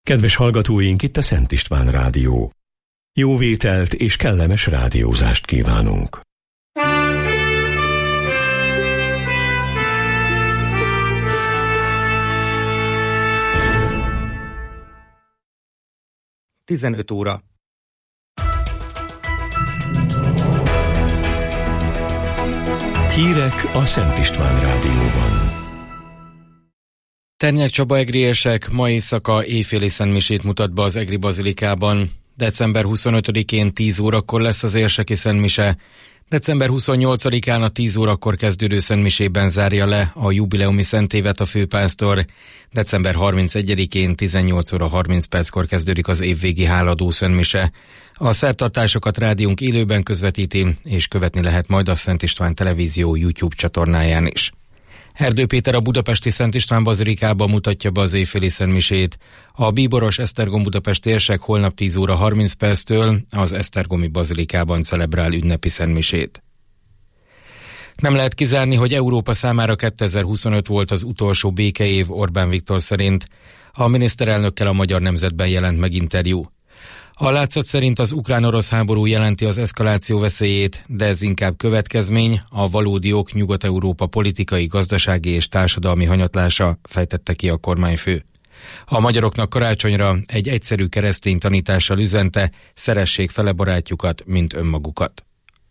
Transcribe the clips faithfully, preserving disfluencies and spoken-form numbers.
Kedves hallgatóink, itt a Szent István Rádió. Jó vételt és kellemes rádiózást kívánunk. tizenöt óra. Hírek a Szent István Rádióban. Ternyák Csaba egriesek ma éjszaka éjféli szentmisét mutat be az Egri Bazilikában. december huszonötödikén tíz órakor lesz az érseki szentmise. december huszonnyolcadikán a tíz órakor kezdődő szentmisében zárja le a jubileumi szentévet a főpásztor. december harmincegyedikén tizennyolc óra harminc perckor kezdődik az évvégi háladó szentmise. A szertartásokat rádiónk élőben közvetíti, és követni lehet majd a Szent István Televízió YouTube csatornáján is. Erdő Péter a budapesti Szent István Bazilikában mutatja be az éjféli szentmisét. A bíboros Esztergom Budapest térség holnap tíz óra harminc perctől az Esztergomi Bazilikában celebrál ünnepi szentmisét. Nem lehet kizárni, hogy Európa számára kétezer-huszonöt volt az utolsó békeév Orbán Viktor szerint. A miniszterelnökkel a Magyar Nemzetben jelent meg interjú. A látszat szerint az ukrán-orosz háború jelenti az eszkaláció veszélyét, de ez inkább következmény, a valódi ok Nyugat-Európa politikai, gazdasági és társadalmi hanyatlása, fejtette ki a kormányfő. A magyaroknak karácsonyra egy egyszerű keresztény tanítással üzente, szeressék fele barátjukat, mint önmagukat.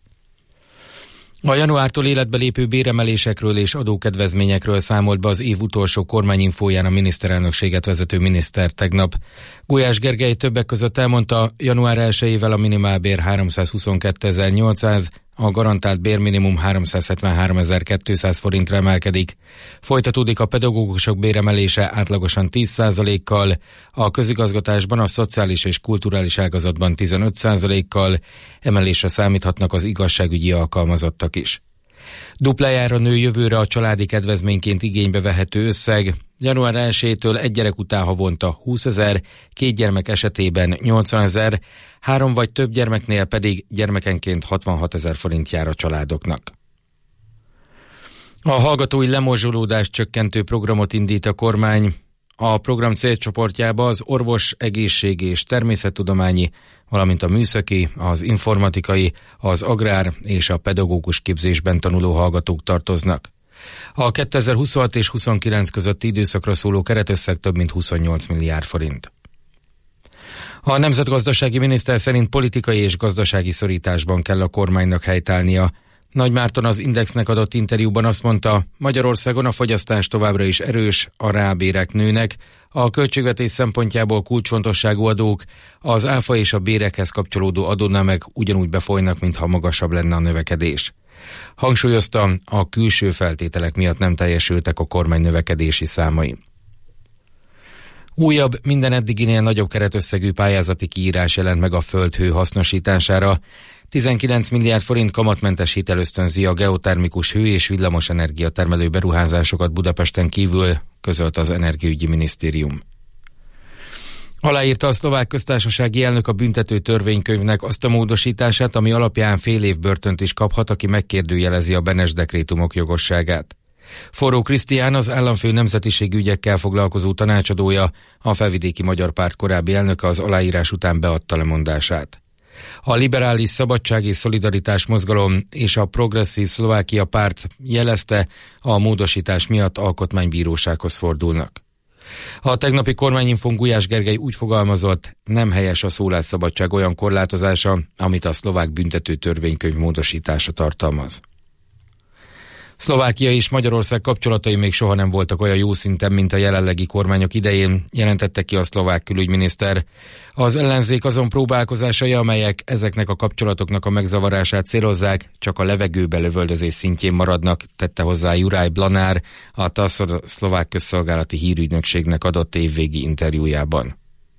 A januártól életbe lépő béremelésekről és adókedvezményekről számolt be az év utolsó kormányinfóján a miniszterelnökséget vezető miniszter tegnap. Gulyás Gergely többek között elmondta, január elsejével a minimálbér háromszázhuszonkétezer-nyolcszáz, a garantált bérminimum háromszázhetvenháromezer-kétszáz forintra emelkedik. Folytatódik a pedagógusok béremelése átlagosan tíz százalékkal, a közigazgatásban, a szociális és kulturális ágazatban tizenöt százalékkal, emelésre számíthatnak az igazságügyi alkalmazottak is. Duplájára nő jövőre a családi kedvezményként igénybe vehető összeg. január elsejétől egy gyerek után havonta húszezer, két gyermek esetében nyolcvanezer, három vagy több gyermeknél pedig gyermekenként hatvanhatezer forint jár a családoknak. A hallgatói lemorzsolódást csökkentő programot indít a kormány. A program célcsoportjába az orvos, egészség és természettudományi, valamint a műszaki, az informatikai, az agrár és a pedagógus képzésben tanuló hallgatók tartoznak. A kétezer-huszonhat és huszonkilenc közötti időszakra szóló keretösszeg több mint huszonnyolc milliárd forint. A nemzetgazdasági miniszter szerint politikai és gazdasági szorításban kell a kormánynak helytállnia. Nagy Márton az Indexnek adott interjúban azt mondta, Magyarországon a fogyasztás továbbra is erős, a reálbérek nőnek, a költségvetés szempontjából kulcsfontosságú adók, az áfa és a bérekhez kapcsolódó adónemek ugyanúgy befolynak, mintha magasabb lenne a növekedés. Hangsúlyozta, a külső feltételek miatt nem teljesültek a kormány növekedési számai. Újabb, minden eddiginél nagyobb keretösszegű pályázati kiírás jelent meg a földhő hasznosítására. tizenkilenc milliárd forint kamatmentes hitel ösztönzi a geotermikus hő- és villamosenergia termelő beruházásokat Budapesten kívül, közölt az Energiaügyi Minisztérium. Aláírta a szlovák köztársasági elnök a büntető törvénykönyvnek azt a módosítását, ami alapján fél év börtönt is kaphat, aki megkérdőjelezi a Benes dekrétumok jogosságát. Forró Krisztián, az államfő nemzetiségi ügyekkel foglalkozó tanácsadója, a Felvidéki Magyar Párt korábbi elnöke az aláírás után beadta lemondását. A Liberális Szabadság és Szolidaritás Mozgalom és a Progresszív Szlovákia Párt jelezte, a módosítás miatt alkotmánybírósághoz fordulnak. A tegnapi kormányinfón Gulyás Gergely úgy fogalmazott, nem helyes a szólásszabadság olyan korlátozása, amit a szlovák büntető törvénykönyv módosítása tartalmaz. Szlovákia és Magyarország kapcsolatai még soha nem voltak olyan jó szinten, mint a jelenlegi kormányok idején, jelentette ki a szlovák külügyminiszter. Az ellenzék azon próbálkozásai, amelyek ezeknek a kapcsolatoknak a megzavarását célozzák, csak a levegőbe lövöldözés szintjén maradnak, tette hozzá Juraj Blanár, a TASZ szlovák közszolgálati hírügynökségnek adott évvégi interjújában.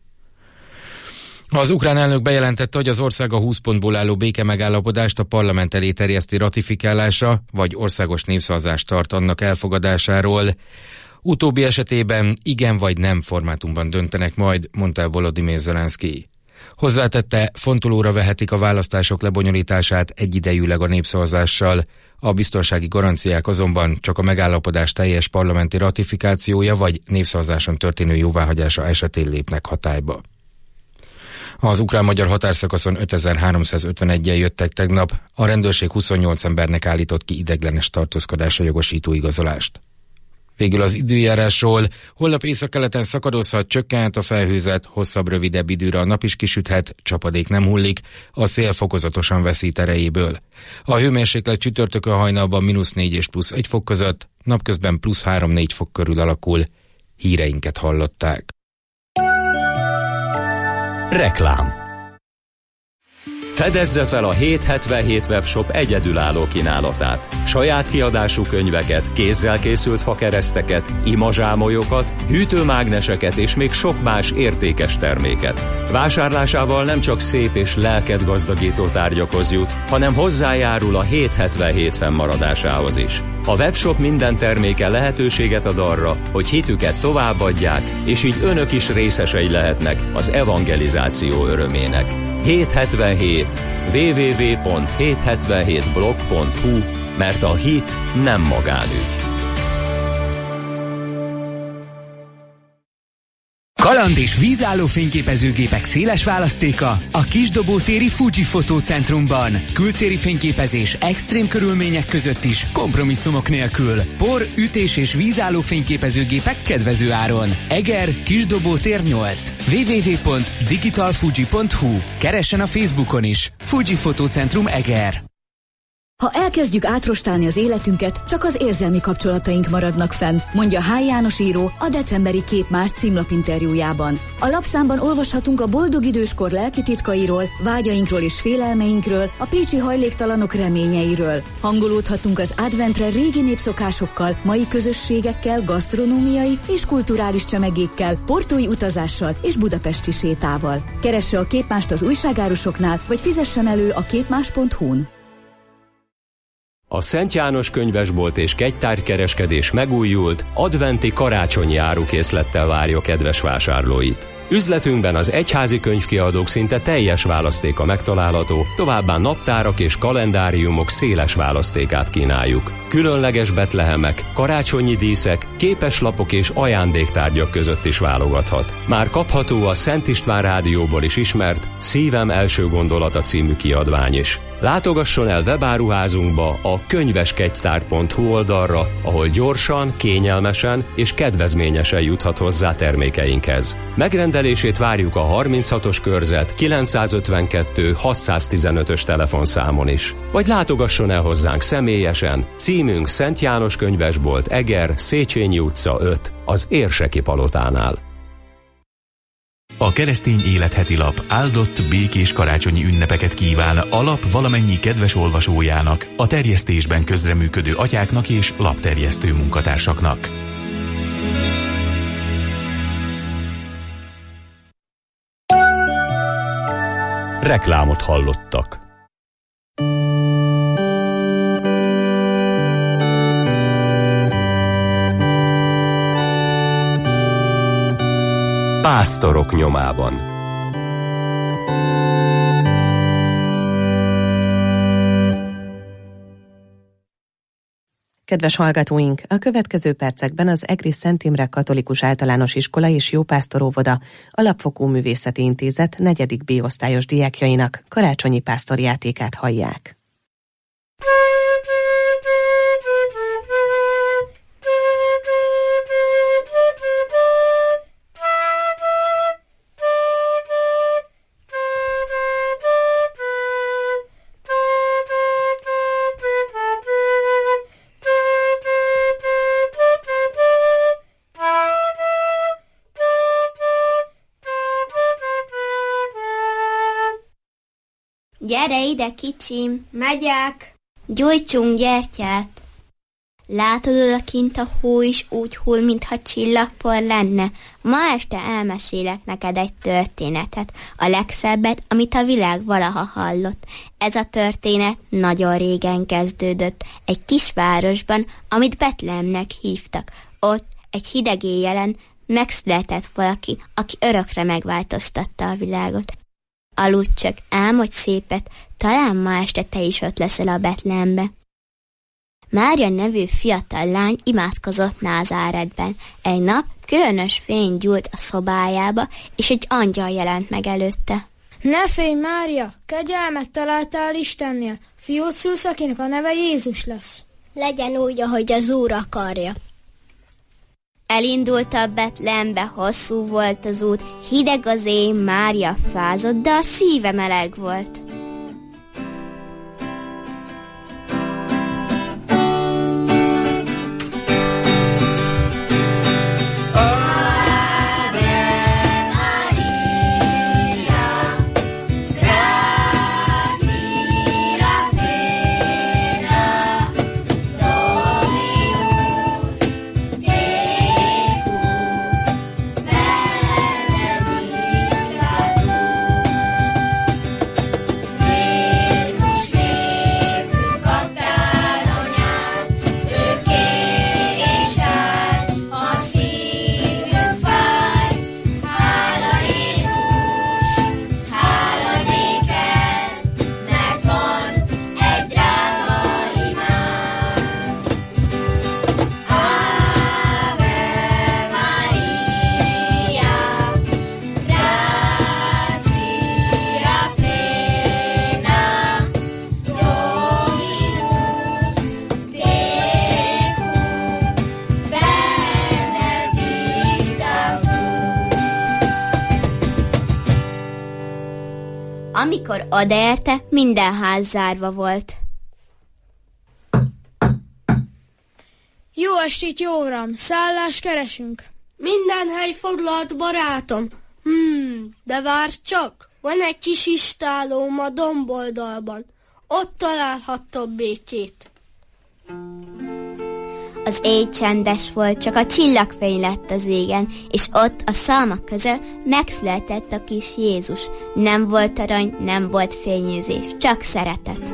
Az ukrán elnök bejelentette, hogy az ország a húsz pontból álló béke megállapodást a parlament elé terjeszti ratifikálásra, vagy országos népszavazást tart annak elfogadásáról. Utóbbi esetében igen vagy nem formátumban döntenek majd, mondta Volodymyr Zelenszkij. Hozzátette, fontolóra vehetik a választások lebonyolítását egyidejűleg a népszavazással. A biztonsági garanciák azonban csak a megállapodás teljes parlamenti ratifikációja vagy népszavazáson történő jóváhagyása esetén lépnek hatályba. Az ukrán-magyar határszakaszon ötezer-háromszázötvenegyen jöttek tegnap, a rendőrség huszonnyolc embernek állított ki ideiglenes tartózkodásra jogosító igazolást. Végül az időjárásról: holnap északkeleten szakadozhat, csökkent a felhőzet, hosszabb, rövidebb időre a nap is kisüthet, csapadék nem hullik, a szél fokozatosan veszít erejéből. A hőmérséklet csütörtökön hajnalban mínusz négy és plusz egy fok között, napközben plusz három-négy fok körül alakul. Híreinket hallották. Reklám. Fedezze fel a hétszázhetvenhét webshop egyedülálló kínálatát. Saját kiadású könyveket, kézzel készült fakereszteket, imazsámolyokat, hűtőmágneseket és még sok más értékes terméket. Vásárlásával nem csak szép és lelket gazdagító tárgyakhoz jut, hanem hozzájárul a hétszázhetvenhét fennmaradásához is. A webshop minden terméke lehetőséget ad arra, hogy hitüket továbbadják, és így önök is részesei lehetnek az evangelizáció örömének. hétszázhetvenhét double-u double-u double-u pont hétszázhetvenhét blog pont hu, mert a hit nem magánügy. Kaland és vízálló fényképezőgépek széles választéka a Kisdobótéri Fuji Fotócentrumban. Kültéri fényképezés extrém körülmények között is, kompromisszumok nélkül. Por, ütés és vízálló fényképezőgépek kedvező áron. Eger, Kisdobótér nyolc. double-u double-u double-u pont digital fuji pont hu. Keressen a Facebookon is. Fuji Fotócentrum Eger. Ha elkezdjük átrostálni az életünket, csak az érzelmi kapcsolataink maradnak fenn, mondja H. János író a decemberi Kép Más címlapinterjújában. A lapszámban olvashatunk a boldog időskor lelki titkairól, vágyainkról és félelmeinkről, a pécsi hajléktalanok reményeiről. Hangolódhatunk az adventre régi népszokásokkal, mai közösségekkel, gasztronómiai és kulturális csemegékkel, portói utazással és budapesti sétával. Keresse a Képmást az újságárusoknál, vagy fizessen elő a képmás pont hu-n. A Szent János könyvesbolt és kegytárgykereskedés megújult, adventi karácsonyi árukészlettel várja kedves vásárlóit. Üzletünkben az egyházi könyvkiadók szinte teljes választéka megtalálható, továbbá naptárak és kalendáriumok széles választékát kínáljuk. Különleges betlehemek, karácsonyi díszek, képeslapok és ajándéktárgyak között is válogathat. Már kapható a Szent István Rádióból is ismert Szívem első gondolata című kiadvány is. Látogasson el webáruházunkba, a könyveskegytár pont hu oldalra, ahol gyorsan, kényelmesen és kedvezményesen juthat hozzá termékeinkhez. Megrendelését várjuk a harminchatos körzet kilencszázötvenkettő hatszáztizenötös telefonszámon is. Vagy látogasson el hozzánk személyesen, címünk Szent János könyvesbolt, Eger, Széchenyi utca öt, az Érseki palotánál. A Keresztény Élet heti lap áldott, békés karácsonyi ünnepeket kíván a lap valamennyi kedves olvasójának, a terjesztésben közreműködő atyáknak és lapterjesztő munkatársaknak. Reklámot hallottak. Pásztorok nyomában. Kedves hallgatóink, a következő percekben az Egri Szent Imre Katolikus Általános Iskola és Jópásztor Óvoda Alapfokú Művészeti Intézet negyedik B osztályos diákjainak karácsonyi pásztorjátékát hallják. Gyere ide, kicsim! Megyek! Gyújtsunk gyertyát! Látod, odakint a hó is úgy hull, mintha csillagpor lenne. Ma este elmesélek neked egy történetet, a legszebbet, amit a világ valaha hallott. Ez a történet nagyon régen kezdődött, egy kis városban, amit Betlehemnek hívtak. Ott, egy hideg éjjelen megszületett valaki, aki örökre megváltoztatta a világot. Aludj csak, álmodj szépet, talán ma este te is ott leszel a Betlehembe. Mária nevű fiatal lány imádkozott Názáretben. Egy nap különös fény gyújt a szobájába, és egy angyal jelent meg előtte. Ne félj, Mária! Kegyelmet találtál Istennél. Fiút szülsz, akinek a neve Jézus lesz. Legyen úgy, ahogy az Úr akarja. Elindult a Betlehembe, hosszú volt az út, hideg az éj, Mária fázott, de a szíve meleg volt. Amikor odaérte, minden ház zárva volt. Jó estét, jó uram! Szállást keresünk. Minden hely foglalt, barátom. Hmm, de várj csak! Van egy kis istálóm a domboldalban. Ott találhattad békét. Az éj csendes volt, csak a csillagfény lett az égen, és ott a szalmak közül megszületett a kis Jézus. Nem volt arany, nem volt fényűzés, csak szeretet.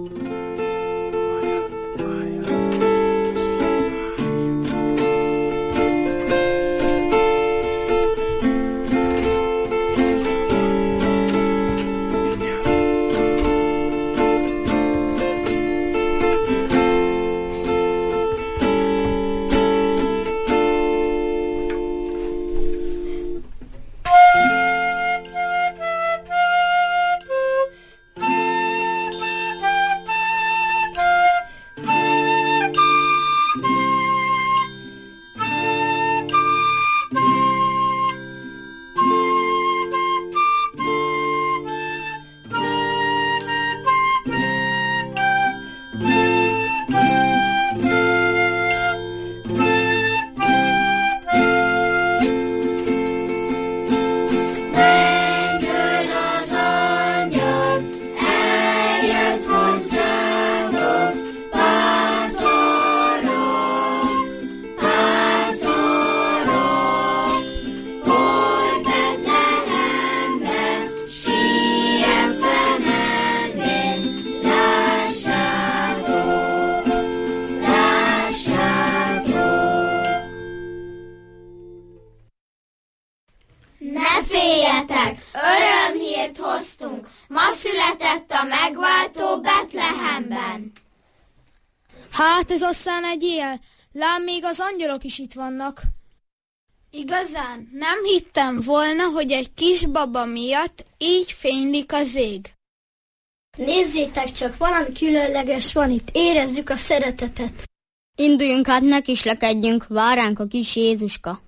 Hát ez aztán egy él. Lám, még az angyalok is itt vannak. Igazán, nem hittem volna, hogy egy kis baba miatt így fénylik az ég. Nézzétek csak, valami különleges van itt, érezzük a szeretetet. Induljunk át, ne kislekedjünk, vár ránk a kis Jézuska.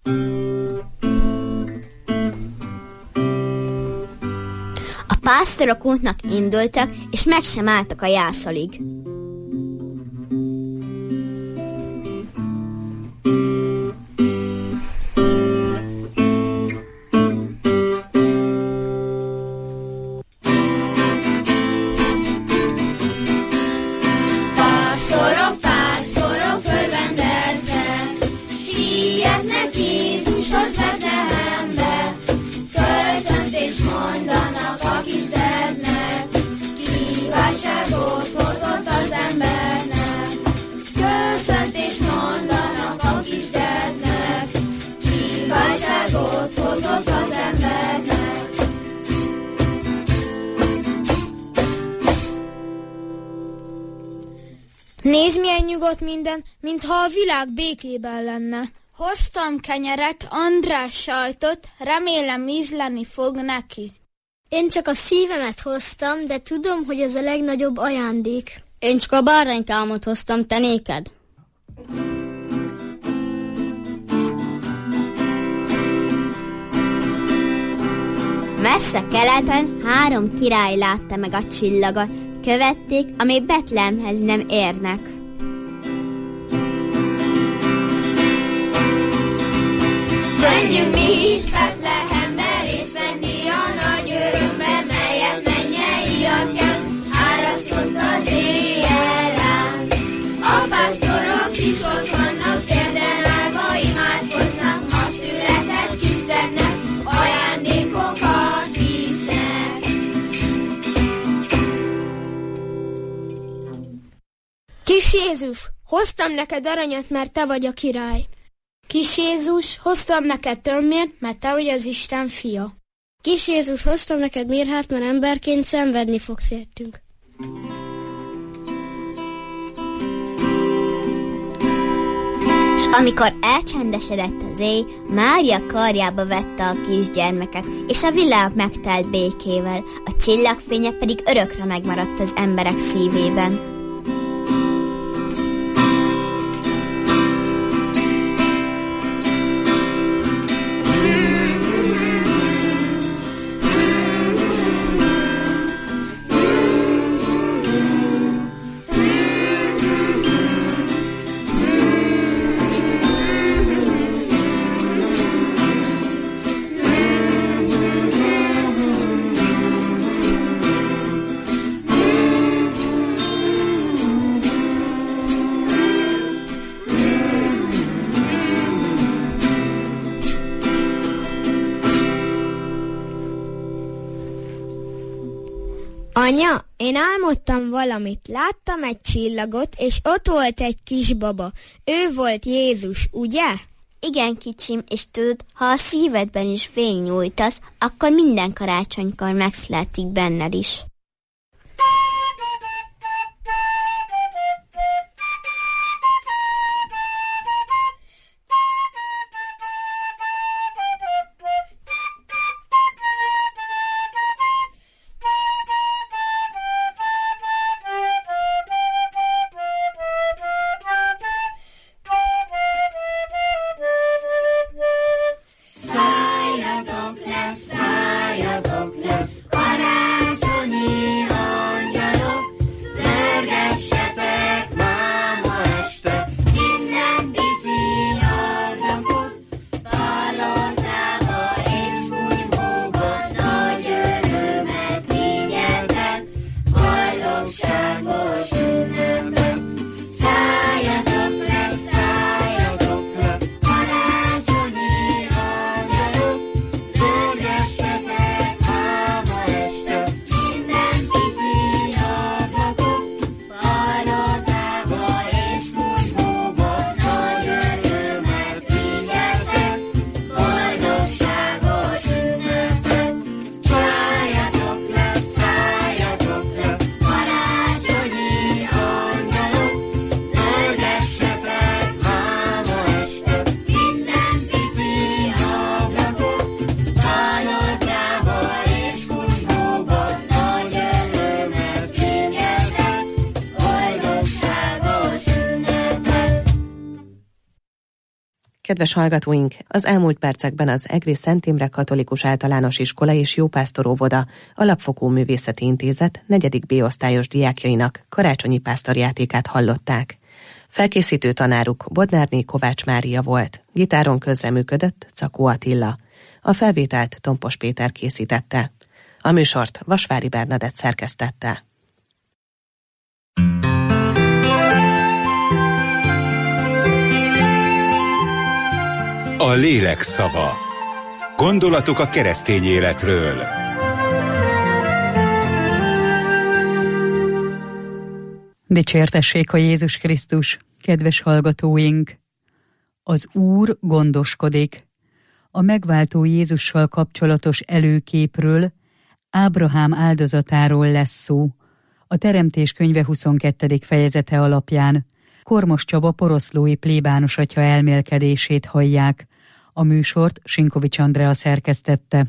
A pásztorok útnak indultak, és meg sem álltak a jászolig. Nézd, milyen nyugodt volt minden, mintha a világ békében lenne. Hoztam kenyeret, András sajtot, remélem ízleni fog neki. Én csak a szívemet hoztam, de tudom, hogy ez a legnagyobb ajándék. Én csak a báránykámot hoztam, te néked. Messze keleten három király látta meg a csillagot, követték, amíg Betlehemhez nem érnek. Menjünk mi is Betlehembe részt venni a nagy örömben, melyet mennyei atyánk árasztott az éjjel ránk. A pásztorok is ott vannak, térden állva imádkoznak, a született Istennek ajándékokat visznek. Kis Jézus, hoztam neked aranyat, mert te vagy a király. Kis Jézus, hoztam neked tömért, mert te vagy az Isten fia. Kis Jézus, hoztam neked mirhát, mert emberként szenvedni fogsz értünk. És amikor elcsendesedett az éj, Mária karjába vette a kisgyermeket, és a világ megtelt békével, a csillagfénye pedig örökre megmaradt az emberek szívében. Anya, én álmodtam valamit, láttam egy csillagot, és ott volt egy kisbaba. Ő volt Jézus, ugye? Igen, kicsim, és tudod, ha a szívedben is fény nyújtasz, akkor minden karácsonykor megszületik benned is. Kedves hallgatóink, az elmúlt percekben az Egri Szent Imre Katolikus Általános Iskola és Jópásztor Óvoda Alapfokú Művészeti Intézet negyedik B osztályos diákjainak karácsonyi pásztorjátékát hallották. Felkészítő tanáruk Bodnárné Kovács Mária volt, gitáron közreműködött Cakó Attila. A felvételt Tompos Péter készítette. A műsort Vasvári Bernadett szerkesztette. A lélek szava. Gondolatok a keresztény életről. Dicsértessék a Jézus Krisztus, kedves hallgatóink! Az Úr gondoskodik. A megváltó Jézussal kapcsolatos előképről, Ábrahám áldozatáról lesz szó, a Teremtés könyve huszonkettedik fejezete alapján. Kormos Csaba poroszlói plébános atya elmélkedését hallják. A műsort Sinkovics Andrea szerkesztette.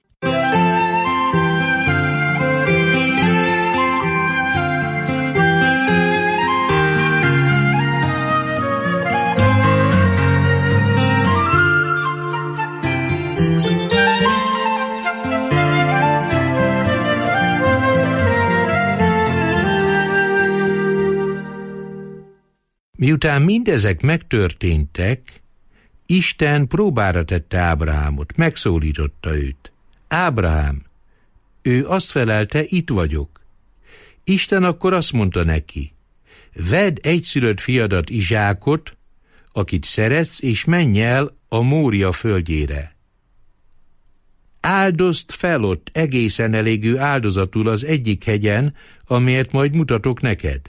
Miután mindezek megtörténtek, Isten próbára tette Ábrahámot, megszólította őt. Ábrahám, ő azt felelte, itt vagyok. Isten akkor azt mondta neki, vedd egyszülött fiadat, Izsákot, akit szeretsz, és menj el a Mória földjére. Áldozd fel ott egészen elégű áldozatul az egyik hegyen, amelyet majd mutatok neked.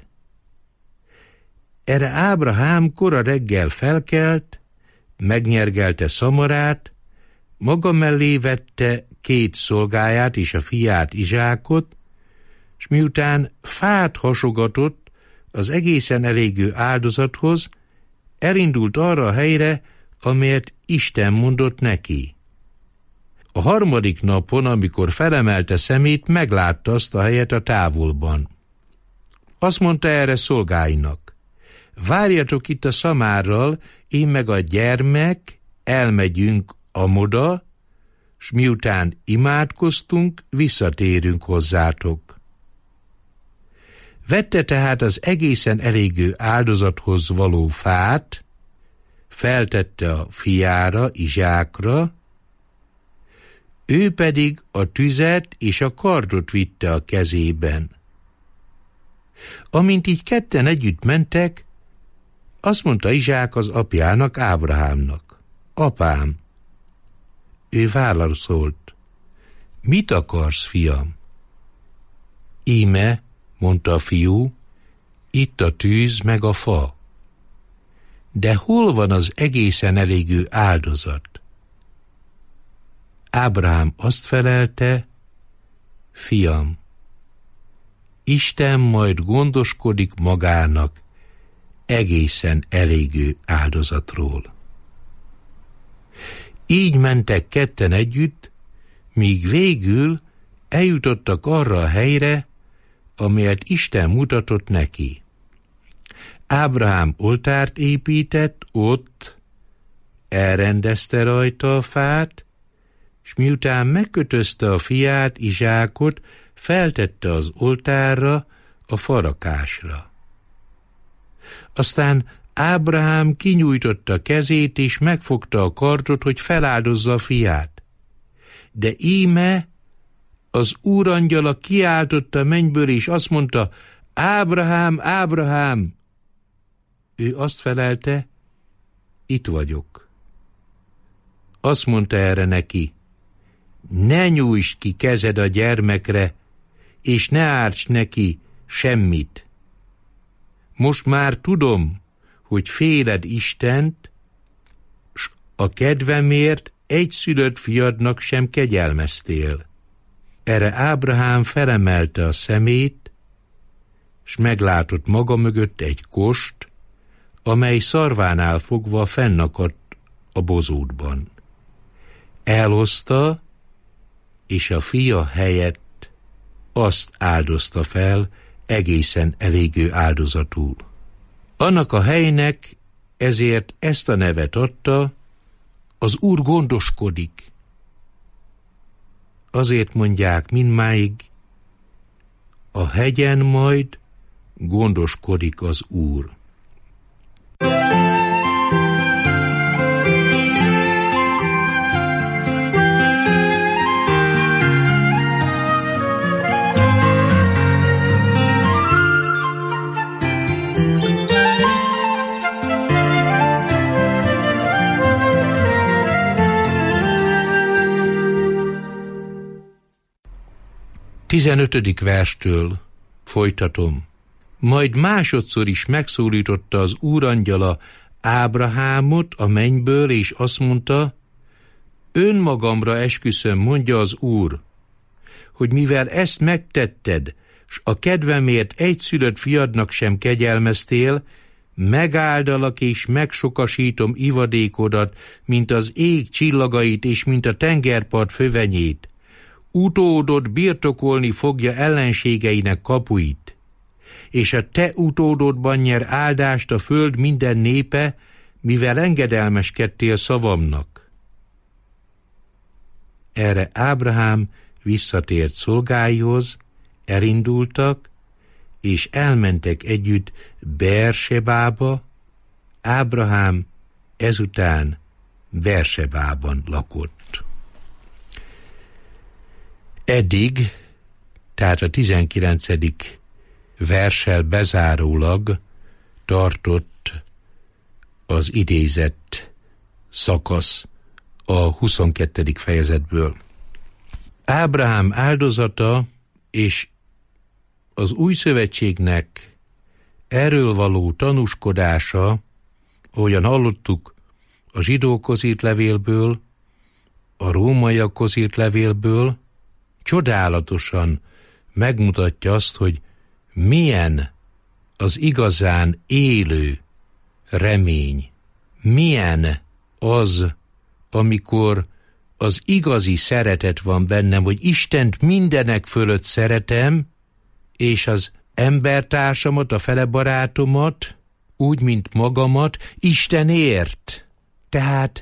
Erre Ábrahám kora reggel felkelt, megnyergelte szamarát, maga mellé vette két szolgáját és a fiát, Izsákot, s miután fát hasogatott az egészen elégő áldozathoz, elindult arra a helyre, amelyet Isten mondott neki. A harmadik napon, amikor felemelte szemét, meglátta azt a helyet a távolban. Azt mondta erre szolgáinak, várjatok itt a szamárral, én meg a gyermek elmegyünk amoda, s miután imádkoztunk, visszatérünk hozzátok. Vette tehát az egészen elégő áldozathoz való fát, feltette a fiára, Izsákra, ő pedig a tüzet és a kardot vitte a kezében. Amint így ketten együtt mentek, azt mondta Izsák az apjának, Ábrahámnak, apám. Ő válaszolt, mit akarsz, fiam? Íme, mondta a fiú, itt a tűz meg a fa. De hol van az egészen elégű áldozat? Ábrahám azt felelte, fiam, Isten majd gondoskodik magának egészen elégő áldozatról. Így mentek ketten együtt, míg végül eljutottak arra a helyre, amelyet Isten mutatott neki. Ábrahám oltárt épített ott, elrendezte rajta a fát, s miután megkötözte a fiát, Izsákot, feltette az oltárra, a farakásra. Aztán Ábrahám kinyújtotta kezét, és megfogta a kardot, hogy feláldozza a fiát. De íme az úrangyala kiáltotta a mennyből, és azt mondta, Ábrahám, Ábrahám! Ő azt felelte, itt vagyok. Azt mondta erre neki, ne nyújtsd ki kezed a gyermekre, és ne árts neki semmit. Most már tudom, hogy féled Istent, s a kedvemért egyszülött fiadnak sem kegyelmeztél. Erre Ábrahám felemelte a szemét, s meglátott maga mögött egy kost, amely szarvánál fogva fennakadt a bozótban. Elhozta, és a fia helyett azt áldozta fel egészen elégő áldozatul. Annak a helynek ezért ezt a nevet adta, az Úr gondoskodik. Azért mondják mindmáig, a hegyen majd gondoskodik az Úr. Tizenötödik verstől folytatom. Majd másodszor is megszólította az úrangyala Ábrahámot a mennyből, és azt mondta, önmagamra esküszöm, mondja az Úr, hogy mivel ezt megtetted, s a kedvemért egyszülött fiadnak sem kegyelmeztél, megáldalak és megsokasítom ivadékodat, mint az ég csillagait és mint a tengerpart fövenyét. Utódod birtokolni fogja ellenségeinek kapuit, és a te utódodban nyer áldást a föld minden népe, mivel engedelmeskedtél szavamnak. Erre Ábrahám visszatért szolgáihoz, elindultak, és elmentek együtt Beersebába. Ábrahám ezután Beersebában lakott. Eddig, tehát a tizenkilencedik verssel bezárólag tartott az idézett szakasz a huszonkettedik fejezetből. Ábrahám áldozata és az új szövetségnek erről való tanúskodása, ahogyan hallottuk a zsidókhoz írt levélből, a rómaiakhoz írt levélből, csodálatosan megmutatja azt, hogy milyen az igazán élő remény, milyen az, amikor az igazi szeretet van bennem, hogy Istent mindenek fölött szeretem, és az embertársamat, a fele barátomat, úgy, mint magamat, Istenért. Tehát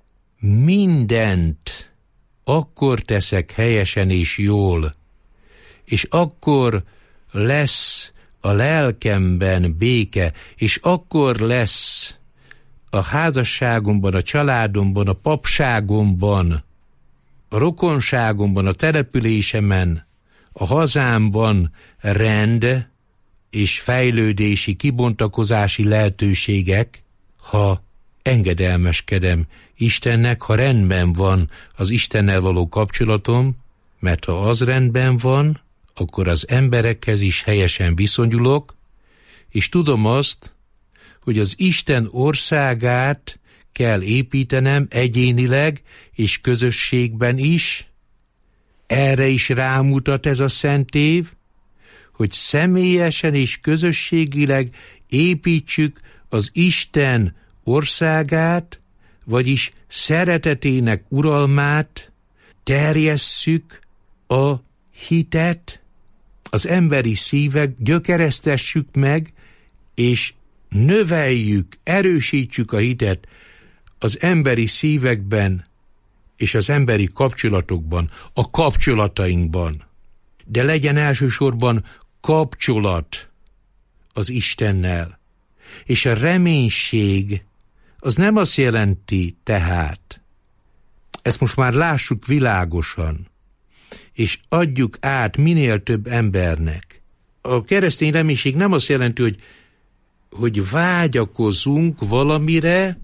mindent akkor teszek helyesen és jól, és akkor lesz a lelkemben béke, és akkor lesz a házasságomban, a családomban, a papságomban, a rokonságomban, a településemen, a hazámban rend és fejlődési, kibontakozási lehetőségek, ha engedelmeskedem Istennek, ha rendben van az Istennel való kapcsolatom, mert ha az rendben van, akkor az emberekhez is helyesen viszonyulok, és tudom azt, hogy az Isten országát kell építenem egyénileg és közösségben is. Erre is rámutat ez a szent év, hogy személyesen és közösségileg építsük az Isten országát, vagyis szeretetének uralmát, terjesszük a hitet, az emberi szívek, gyökeresztessük meg, és növeljük, erősítsük a hitet az emberi szívekben és az emberi kapcsolatokban, a kapcsolatainkban. De legyen elsősorban kapcsolat az Istennel. És a reménység az nem azt jelenti tehát, ezt most már lássuk világosan, és adjuk át minél több embernek. A keresztény reménység nem azt jelenti, hogy, hogy vágyakozunk valamire,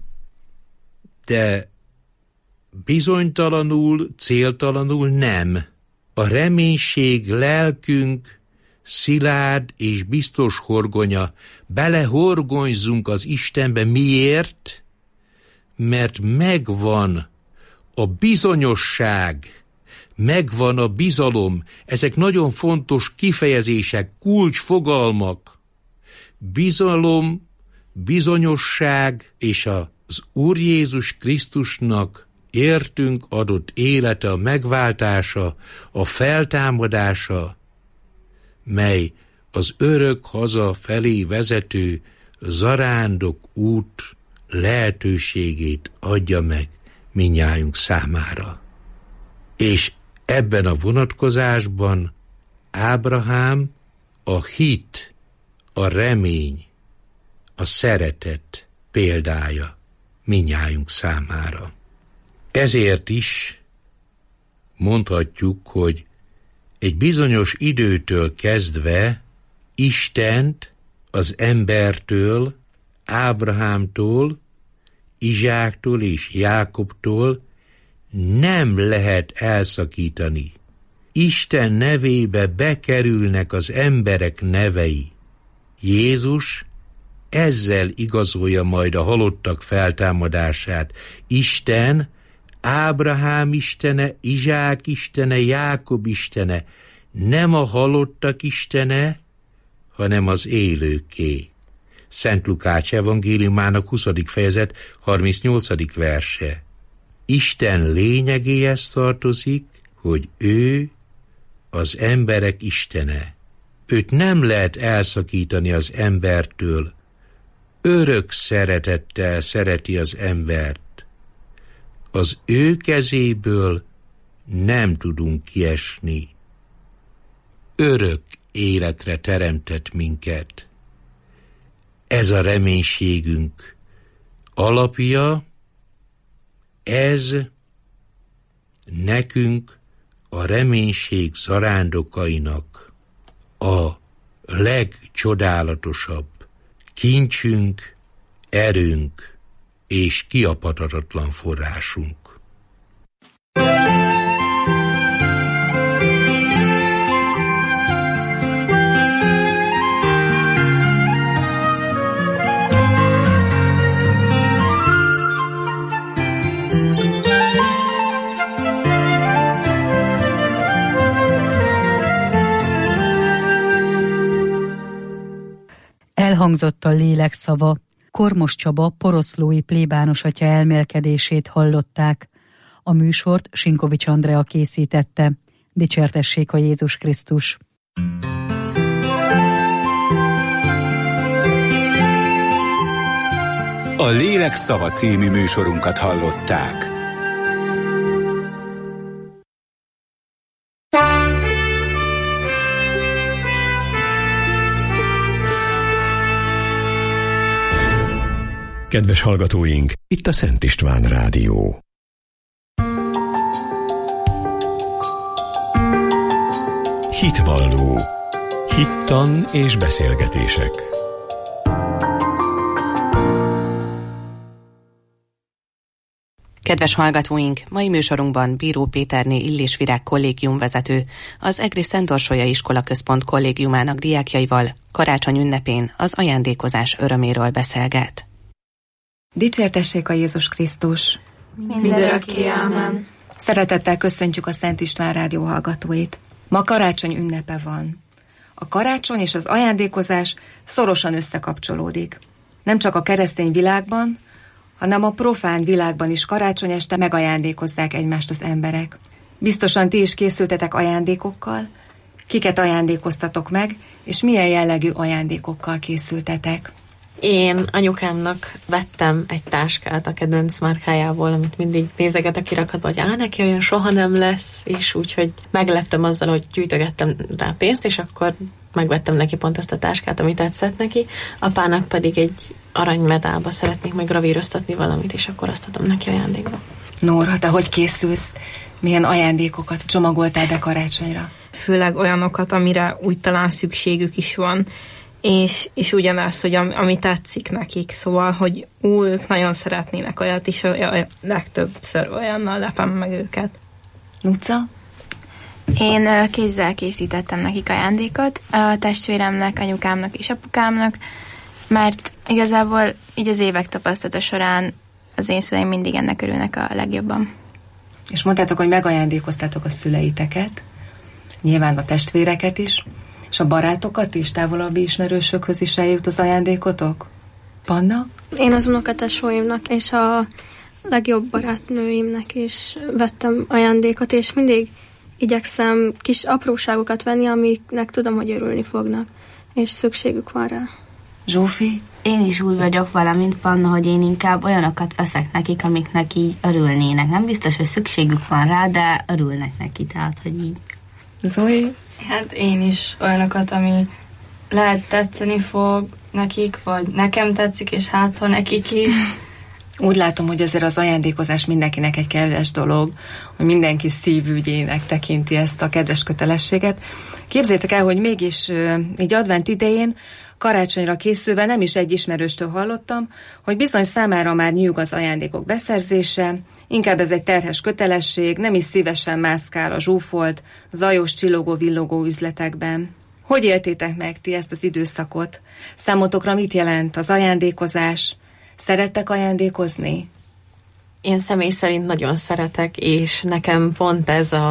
de bizonytalanul, céltalanul nem. A reménység lelkünk szilárd és biztos horgonya. Belehorgonyzunk az Istenbe. Miért? Mert megvan a bizonyosság, megvan a bizalom. Ezek nagyon fontos kifejezések, kulcsfogalmak. Bizalom, bizonyosság és az Úr Jézus Krisztusnak értünk adott élete, a megváltása, a feltámadása, mely az örök haza felé vezető zarándok út lehetőségét adja meg mindnyájunk számára. És ebben a vonatkozásban Ábrahám a hit, a remény, a szeretet példája mindnyájunk számára. Ezért is mondhatjuk, hogy egy bizonyos időtől kezdve Istent az embertől, Ábrahámtól, Izsáktól és Jákobtól nem lehet elszakítani. Isten nevébe bekerülnek az emberek nevei. Jézus ezzel igazolja majd a halottak feltámadását. Isten, Ábrahám istene, Izsák istene, Jákob istene, nem a halottak istene, hanem az élőké. Szent Lukács evangéliumának huszadik fejezet harmincnyolcadik verse. Isten lényegéhez tartozik, hogy ő az emberek Istene. Őt nem lehet elszakítani az embertől. Örök szeretettel szereti az embert. Az ő kezéből nem tudunk kiesni. Örök életre teremtett minket. Ez a reménységünk alapja, ez nekünk a reménység zarándokainak a legcsodálatosabb kincsünk, erőnk és kiapadhatatlan forrásunk. Elhangzott a lélek szava. Kormos Csaba poroszlói plébános atya elmélkedését hallották. A műsort Sinkovics Andrea készítette. Dicsértessék a Jézus Krisztus! A Lélek szava című műsorunkat hallották. Kedves hallgatóink, itt a Szent István Rádió. Hitvalló. Hittan és beszélgetések. Kedves hallgatóink, mai műsorunkban Bíró Péterné Illés Virág kollégiumvezető, az Egri Szent Orsolya Iskola Központ kollégiumának diákjaival karácsony ünnepén az ajándékozás öröméről beszélget. Dicsértessék a Jézus Krisztus! Mindörökké, ámen! Szeretettel köszöntjük a Szent István Rádió hallgatóit. Ma karácsony ünnepe van. A karácsony és az ajándékozás szorosan összekapcsolódik. Nem csak a keresztény világban, hanem a profán világban is karácsony este megajándékozzák egymást az emberek. Biztosan ti is készültetek ajándékokkal. Kiket ajándékoztatok meg, és milyen jellegű ajándékokkal készültetek? Én anyukámnak vettem egy táskát a kedvenc márkájából, amit mindig nézeget a kirakatba, hogy á, neki olyan soha nem lesz, és úgyhogy megleptem azzal, hogy gyűjtögettem rá pénzt, és akkor megvettem neki pont ezt a táskát, amit tetszett neki. Apának pedig egy aranymedálba szeretnék meg gravíroztatni valamit, és akkor azt adom neki ajándékba. Nóra, te hogy készülsz? Milyen ajándékokat csomagoltál be karácsonyra? Főleg olyanokat, amire úgy talán szükségük is van, és, és ugyanaz, hogy am, ami tetszik nekik, szóval, hogy ú, ők nagyon szeretnének olyat, és a, a legtöbbször olyannal lepem meg őket. Luca? Én kézzel készítettem nekik ajándékot, a testvéremnek, anyukámnak és apukámnak, mert igazából így az évek tapasztalata során az én szüleim mindig ennek örülnek a legjobban. És mondtátok, hogy megajándékoztátok a szüleiteket, nyilván a testvéreket is, és a barátokat is, távolabbi ismerősökhöz is eljut az ajándékotok? Panna? Én az unokatesóimnak és a legjobb barátnőimnek is vettem ajándékot, és mindig igyekszem kis apróságokat venni, amiknek tudom, hogy örülni fognak, és szükségük van rá. Zsófi? Én is úgy vagyok vele, mint Panna, hogy én inkább olyanokat veszek nekik, amiknek így örülnének. Nem biztos, hogy szükségük van rá, de örülnek neki, tehát, hogy így. Zoe? Hát én is olyanokat, ami lehet tetszeni fog nekik, vagy nekem tetszik, és hát ha nekik is. Úgy látom, hogy azért az ajándékozás mindenkinek egy kedves dolog, hogy mindenki szívügyének tekinti ezt a kedves kötelességet. Képzeljétek el, hogy mégis így advent idején karácsonyra készülve nem is egy ismerőstől hallottam, hogy bizony számára már nyúg az ajándékok beszerzése, inkább ez egy terhes kötelesség, nem is szívesen mászkál a zsúfolt, zajos, csillogó, villogó üzletekben. Hogy éltétek meg ti ezt az időszakot? Számotokra mit jelent az ajándékozás? Szerettek ajándékozni? Én személy szerint nagyon szeretek, és nekem pont ez a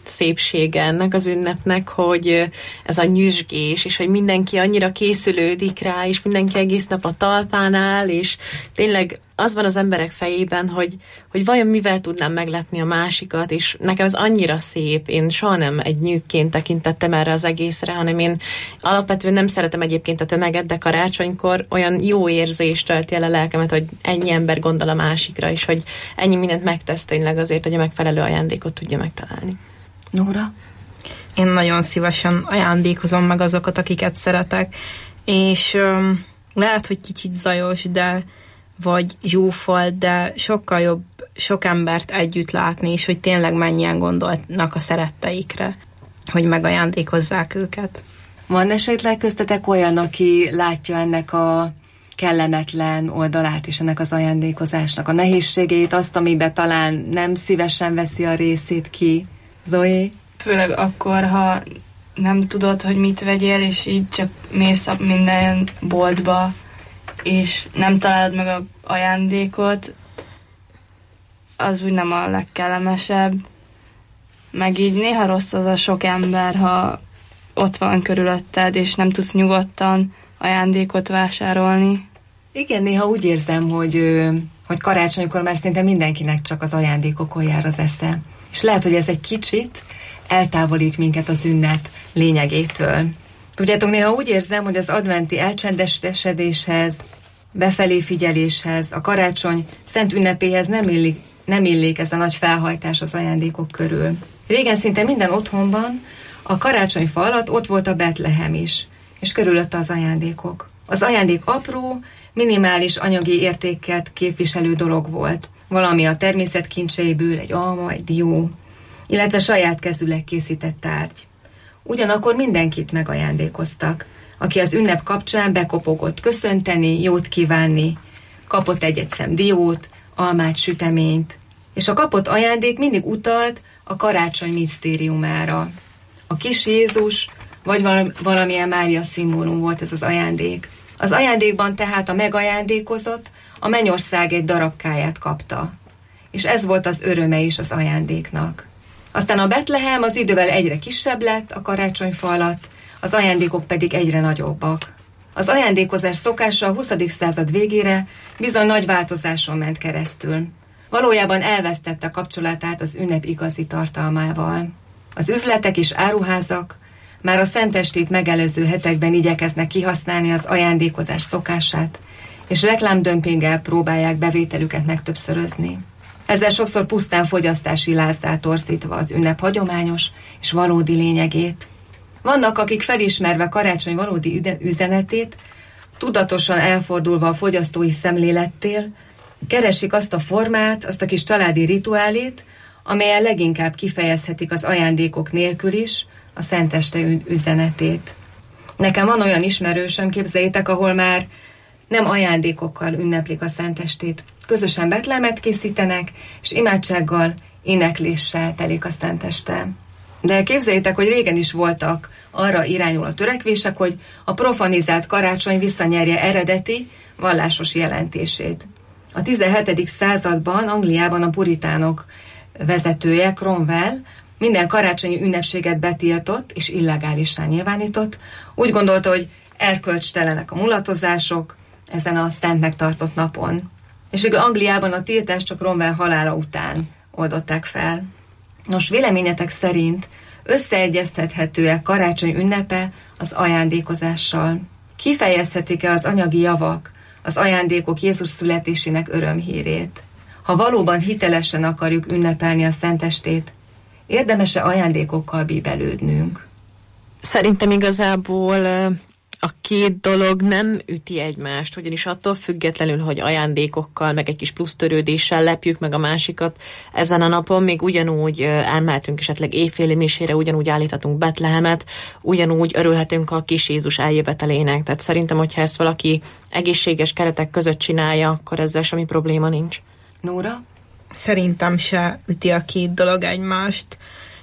szépsége ennek az ünnepnek, hogy ez a nyüzsgés, és hogy mindenki annyira készülődik rá, és mindenki egész nap a talpán áll, és tényleg az van az emberek fejében, hogy, hogy vajon mivel tudnám meglepni a másikat, és nekem ez annyira szép. Én soha nem egy nyűgként tekintettem erre az egészre, hanem én alapvetően nem szeretem egyébként a tömeget, de karácsonykor olyan jó érzést tölti el a lelkemet, hogy ennyi ember gondol a másikra, és hogy ennyi mindent megtesz tényleg azért, hogy a megfelelő ajándékot tudja megtalálni. Nóra? Én nagyon szívesen ajándékozom meg azokat, akiket szeretek, és um, lehet, hogy kicsit zajos, de vagy zsúfolt, de sokkal jobb sok embert együtt látni, és hogy tényleg mennyien gondolnak a szeretteikre, hogy megajándékozzák őket. Van esetleg köztetek olyan, aki látja ennek a kellemetlen oldalát is, ennek az ajándékozásnak, a nehézségét, azt, amiben talán nem szívesen veszi a részét ki? Zoé? Főleg akkor, ha nem tudod, hogy mit vegyél, és így csak mész minden boltba, és nem találod meg az ajándékot, az úgy nem a legkellemesebb. Meg így néha rossz az a sok ember, ha ott van körülötted, és nem tudsz nyugodtan ajándékot vásárolni. Igen, néha úgy érzem, hogy, hogy karácsonykor már szinte mindenkinek csak az ajándékokon jár az esze. És lehet, hogy ez egy kicsit eltávolít minket az ünnep lényegétől. Tudjátok, néha úgy érzem, hogy az adventi elcsendesedéshez, befelé figyeléshez, a karácsony szent ünnepéhez nem illik, nem illik ez a nagy felhajtás az ajándékok körül. Régen szinte minden otthonban a karácsonyfa alatt ott volt a Betlehem is, és körülötte az ajándékok. Az ajándék apró, minimális anyagi értéket képviselő dolog volt. Valami a természet kincseiből, egy alma, egy dió, illetve saját kezűleg készített tárgy. Ugyanakkor mindenkit megajándékoztak, aki az ünnep kapcsán bekopogott köszönteni, jót kívánni, kapott egy-egy szem diót, almát, süteményt, és a kapott ajándék mindig utalt a karácsony misztériumára. A kis Jézus, vagy valamilyen Mária szimbólum volt ez az ajándék. Az ajándékban tehát a megajándékozott a mennyország egy darabkáját kapta, és ez volt az öröme is az ajándéknak. Aztán a Betlehem az idővel egyre kisebb lett a karácsonyfa alatt, az ajándékok pedig egyre nagyobbak. Az ajándékozás szokása a huszadik század végére bizony nagy változáson ment keresztül. Valójában elvesztette kapcsolatát az ünnep igazi tartalmával. Az üzletek és áruházak már a szentestét megelőző hetekben igyekeznek kihasználni az ajándékozás szokását, és reklámdömpinggel próbálják bevételüket megtöbbszörözni. Ezzel sokszor pusztán fogyasztási lázdát torzítva az ünnep hagyományos és valódi lényegét. Vannak, akik felismerve karácsony valódi üzenetét, tudatosan elfordulva a fogyasztói szemlélettől, keresik azt a formát, azt a kis családi rituálét, amelyen leginkább kifejezhetik az ajándékok nélkül is a szenteste üzenetét. Nekem van olyan ismerősöm, képzeljétek, ahol már nem ajándékokkal ünneplik a szentestét. Közösen betlemet készítenek, és imádsággal, énekléssel telik a szenteste. De képzeljétek, hogy régen is voltak arra irányuló törekvések, hogy a profanizált karácsony visszanyerje eredeti, vallásos jelentését. A tizenhetedik században Angliában a puritánok vezetője, Cromwell, minden karácsonyi ünnepséget betiltott és illegálisan nyilvánított. Úgy gondolta, hogy erkölcstelenek a mulatozások ezen a szentnek tartott napon. És végül Angliában a tiltást csak Cromwell halála után oldották fel. Nos, véleményetek szerint összeegyeztethető-e karácsony ünnepe az ajándékozással? Kifejezhetik-e az anyagi javak, az ajándékok Jézus születésének örömhírét? Ha valóban hitelesen akarjuk ünnepelni a szentestét, érdemes-e ajándékokkal bíbelődnünk? Szerintem igazából a két dolog nem üti egymást, ugyanis attól függetlenül, hogy ajándékokkal, meg egy kis plusz törődéssel lepjük meg a másikat ezen a napon, még ugyanúgy elmehetünk esetleg éjféli misére, ugyanúgy állíthatunk Betlehemet, ugyanúgy örülhetünk a kis Jézus eljövetelének. Tehát szerintem, hogyha ezt valaki egészséges keretek között csinálja, akkor ezzel semmi probléma nincs. Nóra? Szerintem se üti a két dolog egymást,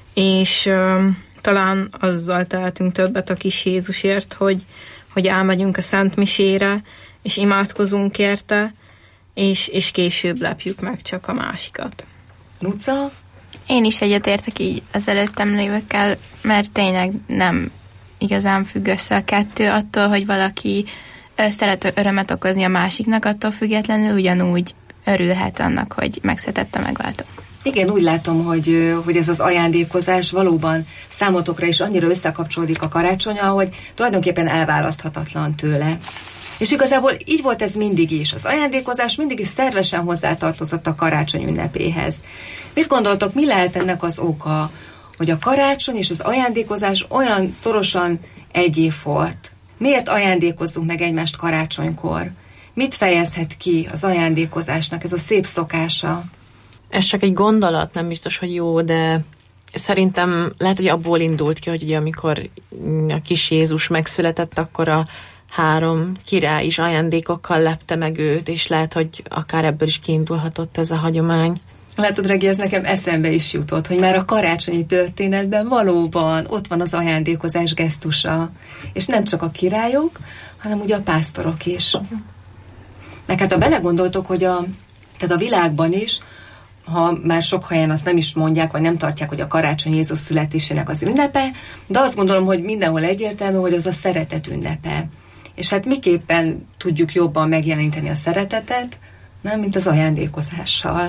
és uh, talán azzal tehetünk többet a kis Jézusért, hogy, hogy elmegyünk a Szent Misére, és imádkozunk érte, és, és később lepjük meg csak a másikat. Luca? Én is egyetértek így az előttem lévőkkel, mert tényleg nem igazán függ össze a kettő, attól, hogy valaki szeret örömet okozni a másiknak, attól függetlenül ugyanúgy örülhet annak, hogy megszületett a megváltó. Igen, úgy látom, hogy, hogy ez az ajándékozás valóban számotokra is annyira összekapcsolódik a karácsonnyal, hogy tulajdonképpen elválaszthatatlan tőle. És igazából így volt ez mindig is. Az ajándékozás mindig is szervesen hozzátartozott a karácsony ünnepéhez. Mit gondoltok, mi lehet ennek az oka, hogy a karácsony és az ajándékozás olyan szorosan egyé volt? Miért ajándékozzunk meg egymást karácsonykor? Mit fejezhet ki az ajándékozásnak ez a szép szokása? Ez csak egy gondolat, nem biztos, hogy jó, de szerintem lehet, hogy abból indult ki, hogy ugye amikor a kis Jézus megszületett, akkor a három király is ajándékokkal lepte meg őt, és lehet, hogy akár ebből is kiindulhatott ez a hagyomány. Látod, Regi, ez nekem eszembe is jutott, hogy már a karácsonyi történetben valóban ott van az ajándékozás gesztusa. És nem csak a királyok, hanem ugye a pásztorok is. Meg hát ha belegondoltok, hogy a, tehát a világban is, ha már sok helyen azt nem is mondják, vagy nem tartják, hogy a karácsony Jézus születésének az ünnepe, de azt gondolom, hogy mindenhol egyértelmű, hogy az a szeretet ünnepe. És hát miképpen tudjuk jobban megjeleníteni a szeretetet, nem, mint az ajándékozással.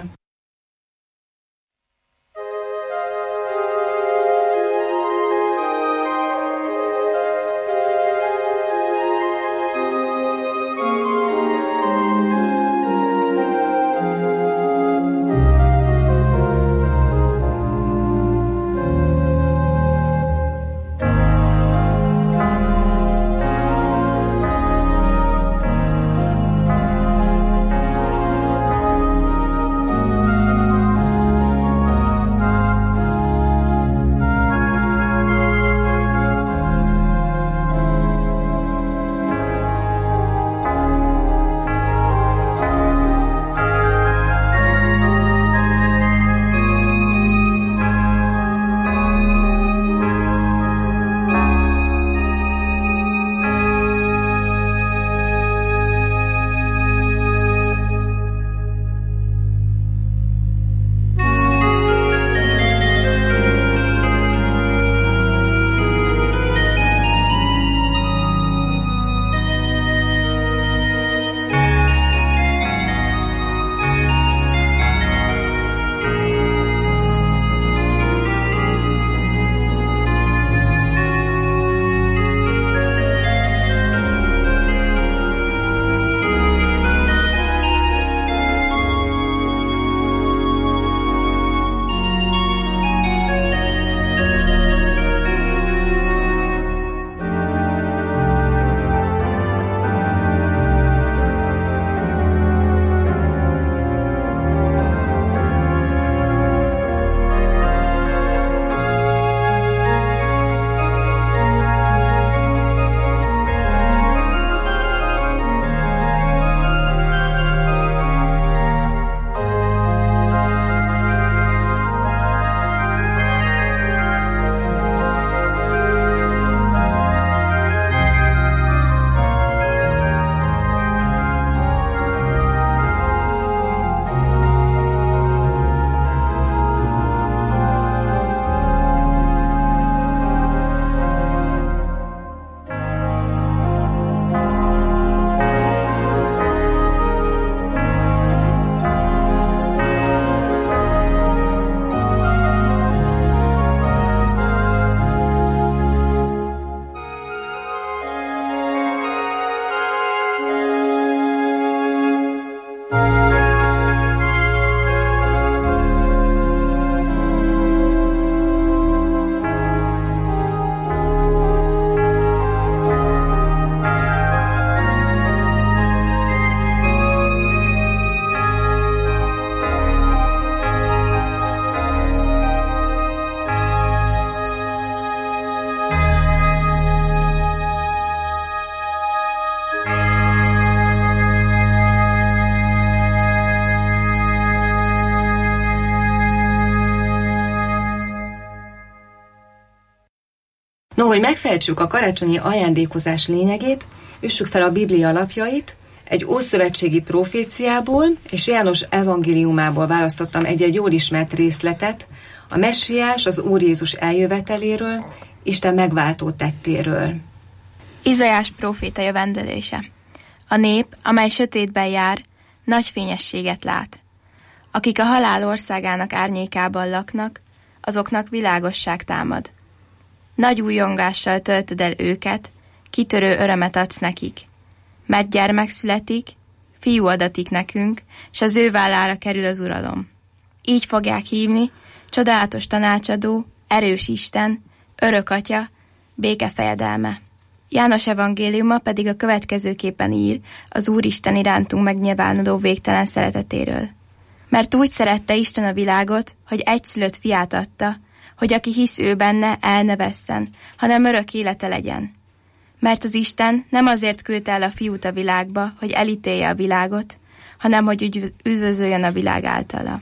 No, hogy megfejtsük a karácsonyi ajándékozás lényegét, üssük fel a Biblia alapjait, Egy ószövetségi proféciából és János evangéliumából választottam egy-egy jól ismert részletet a Messiás, az Úr Jézus eljöveteléről, Isten megváltó tettéről. Izaiás próféta jövendelése. A nép, amely sötétben jár, nagy fényességet lát. Akik a halál országának árnyékában laknak, azoknak világosság támad. Nagy újongással töltöd el őket, kitörő örömet adsz nekik. Mert gyermek születik, fiú adatik nekünk, s az ő vállára kerül az uralom. Így fogják hívni, csodálatos tanácsadó, erős Isten, örök atya, békefejedelme. János evangéliuma pedig a következőképpen ír az Úristen irántunk megnyilvánuló végtelen szeretetéről. Mert úgy szerette Isten a világot, hogy egyszülött fiát adta, hogy aki hisz ő benne, el ne vesszen, hanem örök élete legyen. Mert az Isten nem azért küldte el a fiút a világba, hogy elítélje a világot, hanem hogy üdvözöljön a világ általa.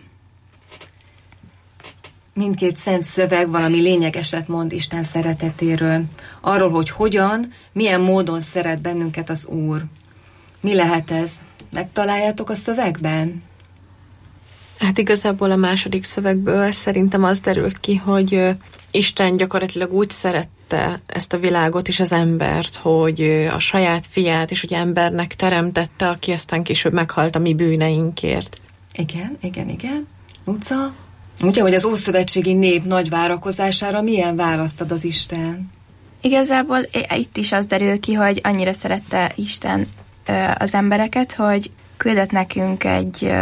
Mindkét szent szöveg valami lényegeset mond Isten szeretetéről. Arról, hogy hogyan, milyen módon szeret bennünket az Úr. Mi lehet ez? Megtaláljátok a szövegben? Hát igazából a második szövegből szerintem az derült ki, hogy Isten gyakorlatilag úgy szerette ezt a világot és az embert, hogy a saját fiát is ugye embernek teremtette, aki aztán később meghalt a mi bűneinkért. Igen, igen, igen. Luca? Ugye, hogy az ószövetségi nép nagy várakozására milyen választ ad az Isten? Igazából itt is az derül ki, hogy annyira szerette Isten az embereket, hogy küldött nekünk egy...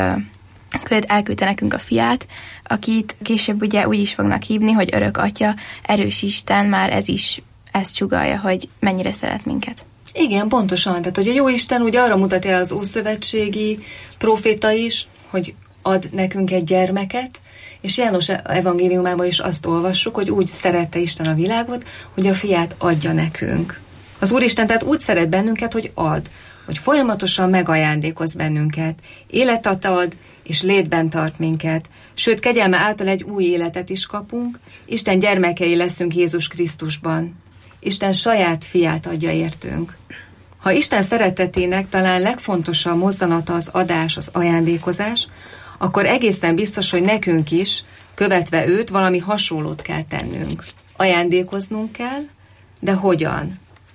elküldte nekünk a fiát, akit később ugye úgy is fognak hívni, hogy örök atya, erős Isten, már ez is ezt sugallja, hogy mennyire szeret minket. Igen, pontosan. Tehát, hogy a jó Isten ugye arra mutat el az ószövetségi próféta is, hogy ad nekünk egy gyermeket, és János evangéliumában is azt olvassuk, hogy úgy szerette Isten a világot, hogy a fiát adja nekünk. Az Úristen tehát úgy szeret bennünket, hogy ad, hogy folyamatosan megajándékoz bennünket, életet ad, és létben tart minket, sőt, kegyelme által egy új életet is kapunk, Isten gyermekei leszünk Jézus Krisztusban. Isten saját fiát adja értünk. Ha Isten szeretetének talán legfontosabb mozzanata az adás, az ajándékozás, akkor egészen biztos, hogy nekünk is, követve őt, valami hasonlót kell tennünk. Ajándékoznunk kell, de hogyan?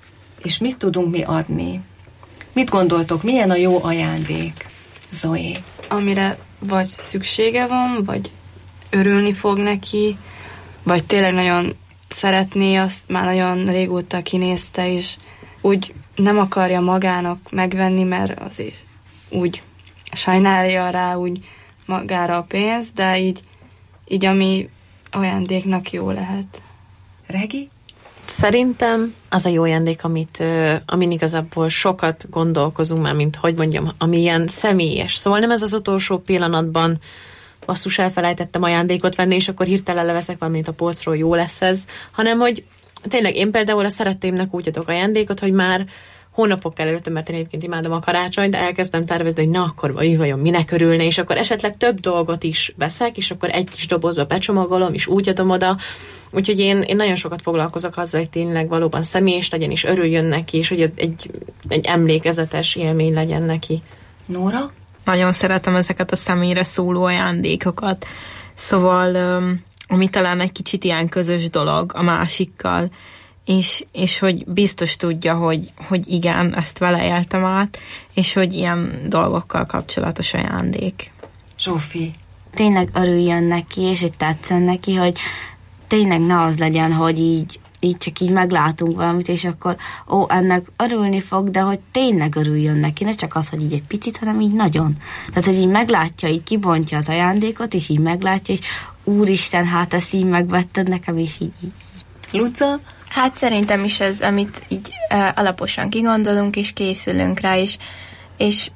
És mit tudunk mi adni? Mit gondoltok, milyen a jó ajándék? Zoé. Amire vagy szüksége van, vagy örülni fog neki, vagy tényleg nagyon szeretné, azt már nagyon régóta kinézte, és úgy nem akarja magának megvenni, mert azért úgy sajnálja rá úgy magára a pénzt, de így, így ami ajándéknak jó lehet. Regi? Szerintem az a jó ajándék, amit, amin igazából sokat gondolkozunk már, mint hogy mondjam, ami ilyen személyes. Szóval nem ez az utolsó pillanatban basszus, elfelejtettem ajándékot venni, és akkor hirtelen leveszek valamit a polcról, jó lesz ez, hanem hogy tényleg én például a szerettémnek úgy adok ajándékot, hogy már hónapok előtte, mert én egyébként imádom a karácsonyt, de elkezdtem tervezni, hogy na akkor vajon minek örülne, és akkor esetleg több dolgot is veszek, és akkor egy kis dobozba becsomagolom, és úgy adom oda. Úgyhogy én, én nagyon sokat foglalkozok azzal, hogy tényleg valóban személyes legyen, és örüljön neki, és hogy egy, egy emlékezetes élmény legyen neki. Nóra? Nagyon szeretem ezeket a személyre szóló ajándékokat. Szóval, ami talán egy kicsit ilyen közös dolog a másikkal, és, és hogy biztos tudja, hogy, hogy igen, ezt vele éltem át, és hogy ilyen dolgokkal kapcsolatos ajándék. Zsófi. Tényleg örüljön neki, és hogy tetszen neki, hogy tényleg ne az legyen, hogy így, így csak így meglátunk valamit, és akkor ó, ennek örülni fog, de hogy tényleg örüljön neki, ne csak az, hogy így egy picit, hanem így nagyon. Tehát, hogy így meglátja, így kibontja az ajándékot, és így meglátja, és úristen, hát ezt így megvetted nekem, és így. így. Luca? Hát szerintem is ez, amit így uh, alaposan kigondolunk, és készülünk rá, és, és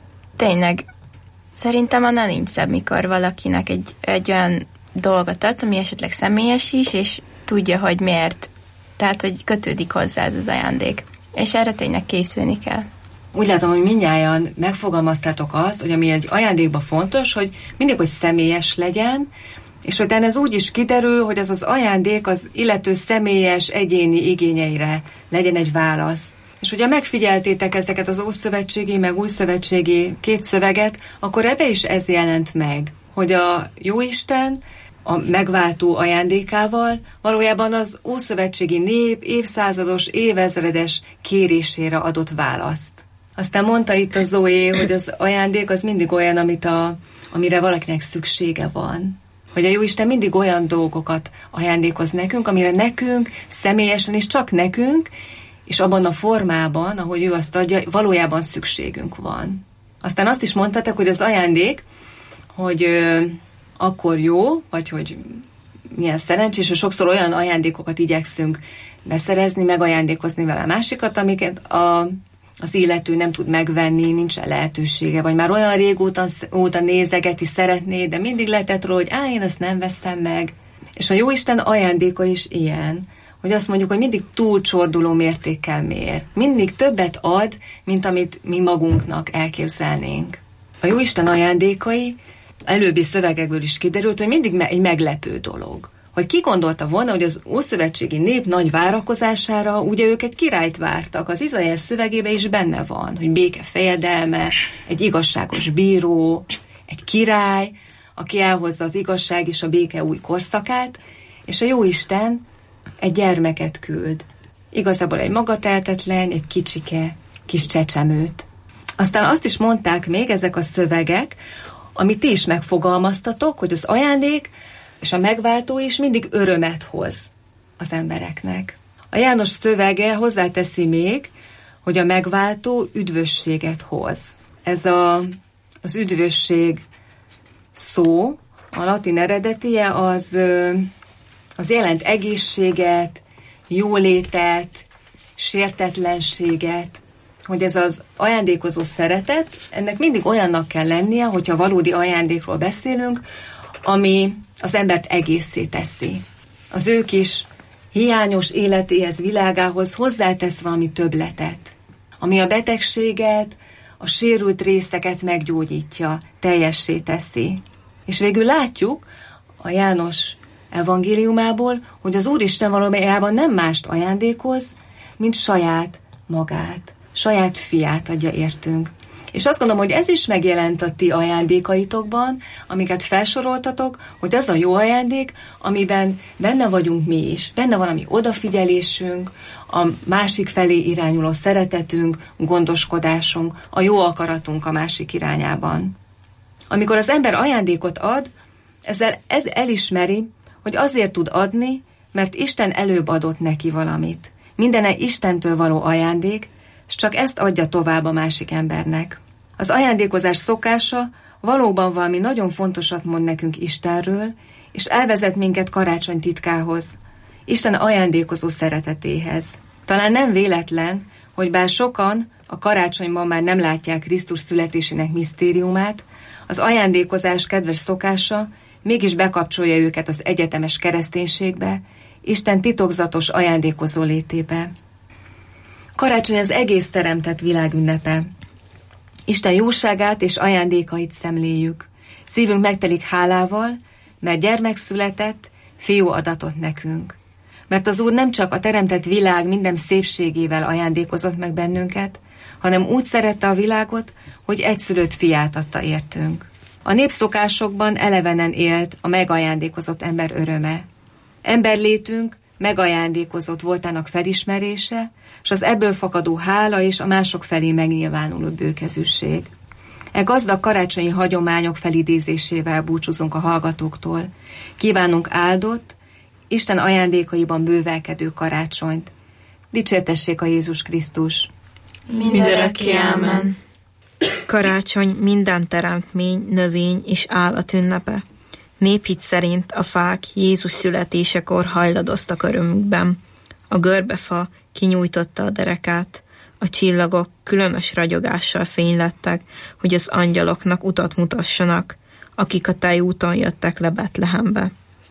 tényleg szerintem annál nincs szebb, mikor valakinek egy, egy olyan dolgot adsz, ami esetleg személyes is, és tudja, hogy miért. Tehát, hogy kötődik hozzá ez az ajándék. És erre tényleg készülni kell. Úgy látom, hogy mindnyájan megfogalmaztátok azt, hogy ami egy ajándékban fontos, hogy mindig, hogy személyes legyen, és hogy ez úgy is kiderül, hogy az az ajándék az illető személyes, egyéni igényeire legyen egy válasz. És ugye megfigyeltétek ezeket az ószövetségi, meg újszövetségi két szöveget, akkor ebbe is ez jelent meg, hogy a Jóisten a megváltó ajándékával valójában az ószövetségi nép évszázados, évezredes kérésére adott választ. Aztán mondta itt a Zoé, hogy az ajándék az mindig olyan, amit a, amire valakinek szüksége van. Hogy a Jóisten mindig olyan dolgokat ajándékoz nekünk, amire nekünk személyesen is csak nekünk, és abban a formában, ahogy ő azt adja, valójában szükségünk van. Aztán azt is mondtátok, hogy az ajándék, hogy ö, akkor jó, vagy hogy milyen szerencsés, hogy sokszor olyan ajándékokat igyekszünk beszerezni, megajándékozni vele a másikat, amiket a, az illető nem tud megvenni, nincsen lehetősége, vagy már olyan régóta óta nézegeti, szeretné, de mindig lehetett róla, hogy á, én ezt nem veszem meg. És a Jóisten ajándéka is ilyen, hogy azt mondjuk, hogy mindig túlcsorduló mértékkel mér. Mindig többet ad, mint amit mi magunknak elképzelnénk. A Jóisten ajándékai előbbi szövegekből is kiderült, hogy mindig egy meglepő dolog. Hogy ki gondolta volna, hogy az ószövetségi nép nagy várakozására ugye ők egy királyt vártak. Az Izaiás szövegében is benne van, hogy béke fejedelme, egy igazságos bíró, egy király, aki elhozza az igazság és a béke új korszakát, és a Jóisten egy gyermeket küld. Igazából egy magatehetetlen, egy kicsike, kis csecsemőt. Aztán azt is mondták még ezek a szövegek, amit ti is megfogalmaztatok, hogy az ajándék és a megváltó is mindig örömet hoz az embereknek. A János szövege hozzáteszi még, hogy a megváltó üdvösséget hoz. Ez a, az üdvösség szó, a latin eredetie az, az jelent egészséget, jólétet, sértetlenséget, hogy ez az ajándékozó szeretet, ennek mindig olyannak kell lennie, hogyha valódi ajándékról beszélünk, ami az embert egészé teszi. Az ő kis hiányos életéhez, világához hozzátesz valami többletet, ami a betegséget, a sérült részeket meggyógyítja, teljessé teszi. És végül látjuk a János evangéliumából, hogy az Úristen valójában nem mást ajándékoz, mint saját magát, saját fiát adja értünk. És azt gondolom, hogy ez is megjelent a ti ajándékaitokban, amiket felsoroltatok, hogy az a jó ajándék, amiben benne vagyunk mi is. Benne van a mi odafigyelésünk, a másik felé irányuló szeretetünk, gondoskodásunk, a jó akaratunk a másik irányában. Amikor az ember ajándékot ad, ezzel ez elismeri, hogy azért tud adni, mert Isten előbb adott neki valamit. Mindene Istentől való ajándék, és csak ezt adja tovább a másik embernek. Az ajándékozás szokása valóban valami nagyon fontosat mond nekünk Istenről, és elvezet minket karácsony titkához, Isten ajándékozó szeretetéhez. Talán nem véletlen, hogy bár sokan a karácsonyban már nem látják Krisztus születésének misztériumát, az ajándékozás kedves szokása mégis bekapcsolja őket az egyetemes kereszténységbe, Isten titokzatos ajándékozó létébe. Karácsony az egész teremtett világ ünnepe. Isten jóságát és ajándékait szemléljük. Szívünk megtelik hálával, mert gyermek született, fiú adatot nekünk. Mert az Úr nem csak a teremtett világ minden szépségével ajándékozott meg bennünket, hanem úgy szerette a világot, hogy egyszülött fiát adta értünk. A népszokásokban elevenen élt a megajándékozott ember öröme. Emberlétünk megajándékozott voltának felismerése, és az ebből fakadó hála és a mások felé megnyilvánuló bőkezűség. E gazdag karácsonyi hagyományok felidézésével búcsúzunk a hallgatóktól. Kívánunk áldott, Isten ajándékaiban bővelkedő karácsonyt. Dicsértessék a Jézus Krisztus! Mindörökké ámen! Karácsony minden teremtmény, növény és állat ünnepe. Néphit szerint a fák Jézus születésekor hajladoztak örömükben. A görbefa kinyújtotta a derekát, a csillagok különös ragyogással fénylettek, hogy az angyaloknak utat mutassanak, akik a tejúton jöttek le Betlehembe.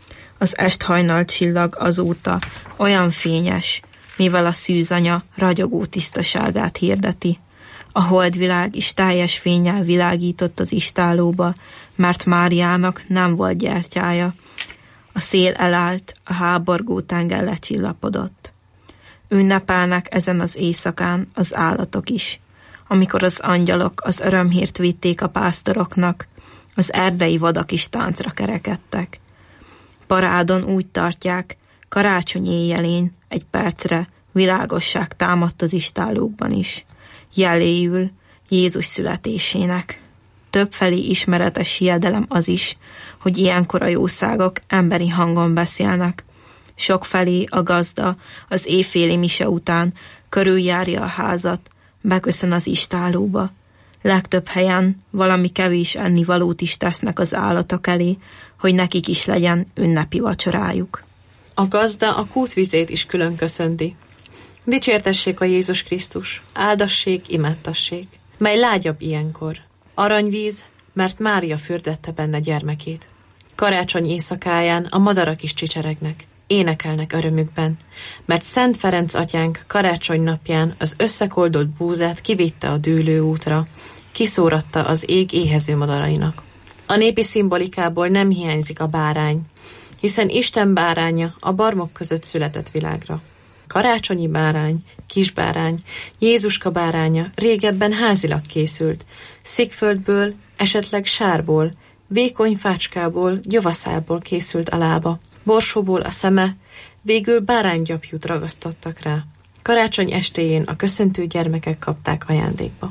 Az esthajnal csillag azóta olyan fényes, mivel a szűzanya ragyogó tisztaságát hirdeti. A holdvilág is teljes fénnyel világított az istállóba, mert Máriának nem volt gyertyája. A szél elállt, a háborgó tenger lecsillapodott. Ünnepelnek ezen az éjszakán az állatok is, amikor az angyalok az örömhírt vitték a pásztoroknak, az erdei vadak is táncra kerekedtek. Parádon úgy tartják, karácsony éjjelén egy percre világosság támadt az istállókban is, jeléül Jézus születésének. Többfelé ismeretes hiedelem az is, hogy ilyenkor a jószágok emberi hangon beszélnek. Sokfelé a gazda az éjféli mise után körüljárja a házat, beköszön az istállóba. Legtöbb helyen valami kevés ennivalót is tesznek az állatok elé, hogy nekik is legyen ünnepi vacsorájuk. A gazda a kútvizét is külön köszönti. Dicsértessék a Jézus Krisztus, áldassék, imádtassék, mely lágyabb ilyenkor. Aranyvíz, mert Mária fürdette benne gyermekét. Karácsony éjszakáján a madarak is csicseregnek, énekelnek örömükben, mert Szent Ferenc atyánk karácsony napján az összekoldolt búzát kivitte a dűlő útra, kiszóratta az ég éhező madarainak. A népi szimbolikából nem hiányzik a bárány, hiszen Isten báránya a barmok között született világra. Karácsonyi bárány, kisbárány, Jézuska báránya régebben házilag készült, szikföldből, esetleg sárból, vékony fácskából, gyovaszából készült a lába, borsóból a szeme, végül báránygyapjút ragasztottak rá. Karácsony estéjén a köszöntő gyermekek kapták ajándékba.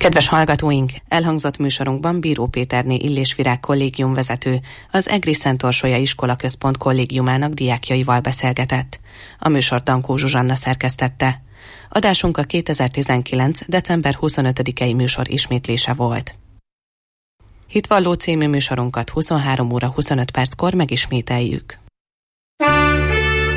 Kedves hallgatóink, elhangzott műsorunkban Bíró Péterné Illésvirág kollégium vezető, az Egri Szent Orsolya Iskola Központ kollégiumának diákjaival beszélgetett. A műsort Dankó Zsuzsanna szerkesztette. Adásunk a kétezer-tizenkilenc. december huszonötödikei műsor ismétlése volt. Hitvalló című műsorunkat huszonhárom óra huszonöt perckor megismételjük.